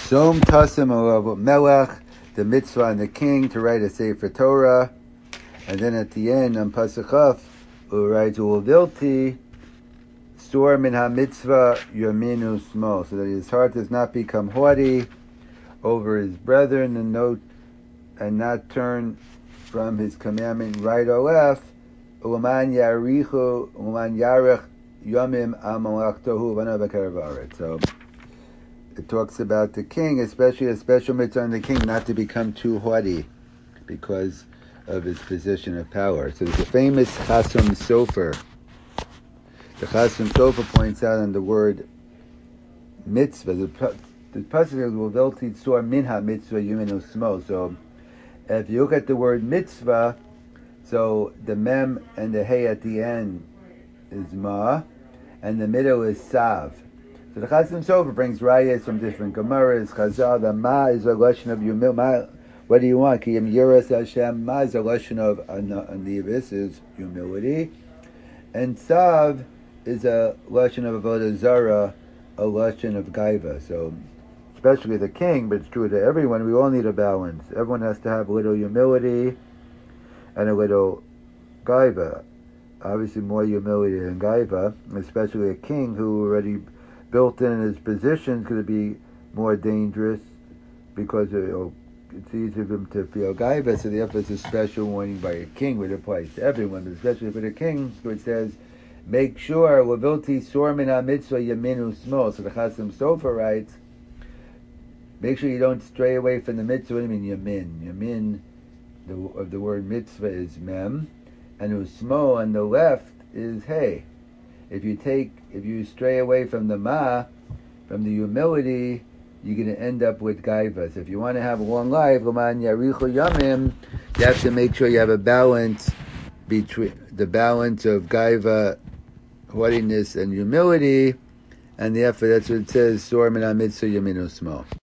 Som Tasim Alav Melech, the mitzvah on the king to write a Sefer Torah, and then at the end on Pasuk Chaf, writes Uvilti, store min ha-mitzvah yominu smo, so that his heart does not become haughty over his brethren and not turn from his commandment right or left. Uman yarichu, uman yarech yomim amalachtohu v'navakar v'aret. So it talks about the king, especially a special mitzvah on the king, not to become too haughty because of his position of power. So there's a famous Chasam Sofer. The Chasam Sofer points out on the word mitzvah. The pasuk will velti tzor minha mitzvah yuminu smo. So if you look at the word mitzvah, so the mem and the hey at the end is ma, and the middle is sav. So the Chasam Sofer brings rayas from different Gemaras. Chazal, the ma is a lashon of humility. What do you want? Kiyam yiras Hashem. Ma is a lashon of anivis, is humility, and sav is a lashon of avodah zara, a lashon of gaiva. So especially the king, but it's true to everyone. We all need a balance. Everyone has to have a little humility and a little gaiva. Obviously, more humility than gaiva, especially a king who already built in his position is going to be more dangerous because it's easy for him to feel gaiva. So therefore, it's a special warning by a king, which applies to everyone, but especially for the king, so it says, make sure Lavilti Sormin HaMitzvah Yaminu Smo. So the Chasam Sofer writes, make sure you don't stray away from the mitzvah. What do you mean Yamin? Yamin of the word mitzvah is mem, and usmo on the left is hey. If you stray away from the ma, from the humility, you're going to end up with gaiva. So if you want to have a long life, you have to make sure you have a balance between the balance of gaiva, haughtiness, and humility, and therefore that's what it says, Sor min ha-mitzvah yaminu smo.